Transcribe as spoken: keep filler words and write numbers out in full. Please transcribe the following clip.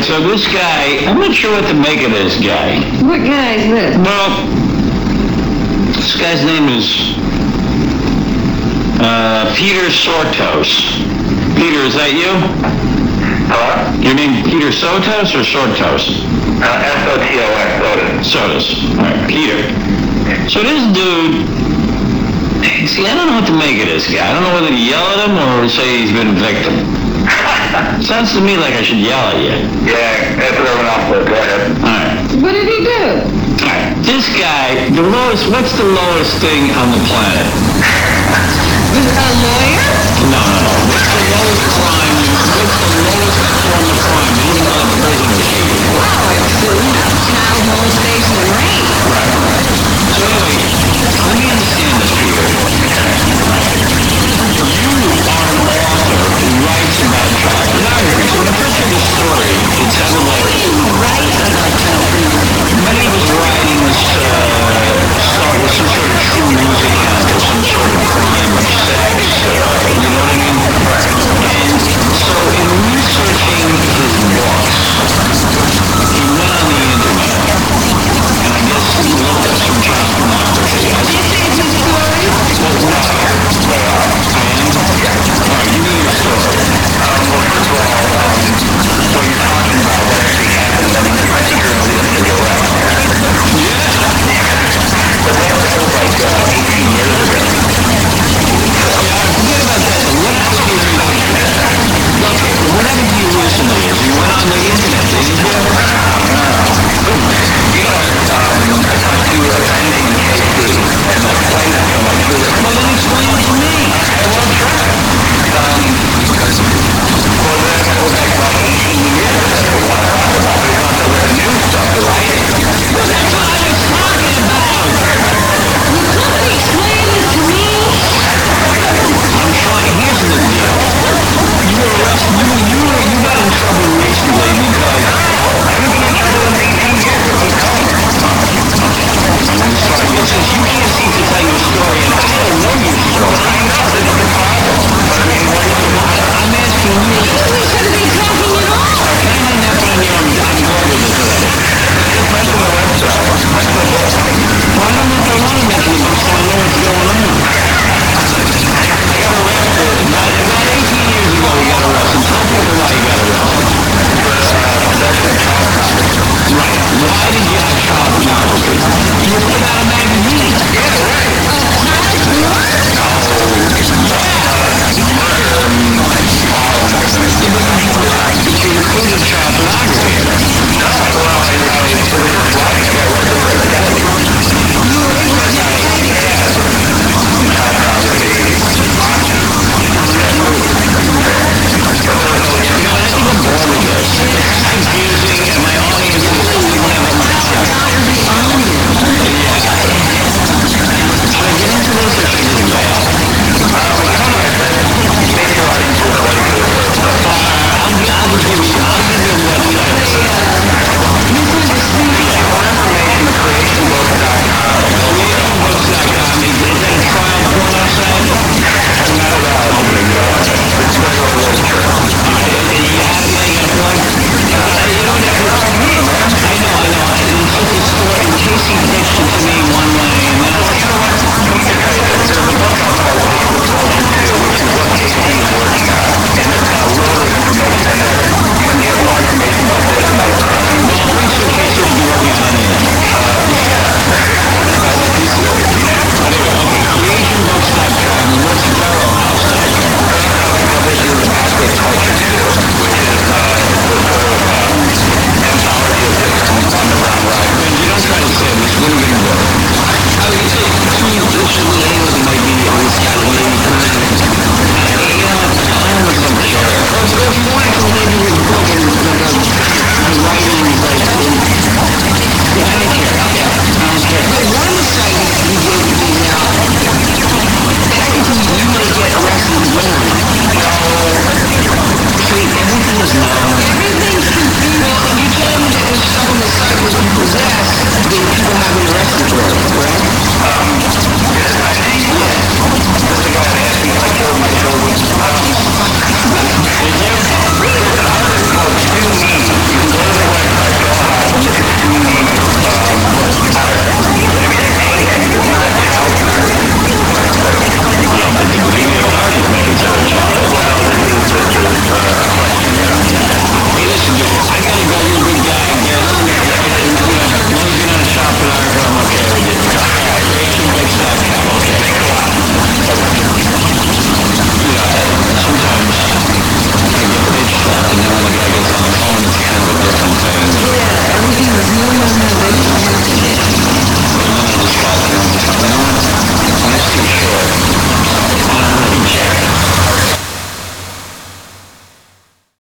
so this guy, I'm not sure what to make of this guy. What guy is this? Well, this guy's name is uh, Peter Sortos. Peter, is that you? Hello? Your name Peter Sotos or Sortos? Uh, S O T O S, Sotos. Sotos. All right, Peter. So this dude, see, I don't know what to make of this guy. I don't know whether to yell at him or say he's been a victim. Sounds to me like I should yell at you. Yeah, that's what everyone else said. Go ahead. All right. What did he do? All right. This guy, the lowest, what's the lowest thing on the planet? Was it a lawyer? No, no, no. What's the lowest crime? What's the lowest form of crime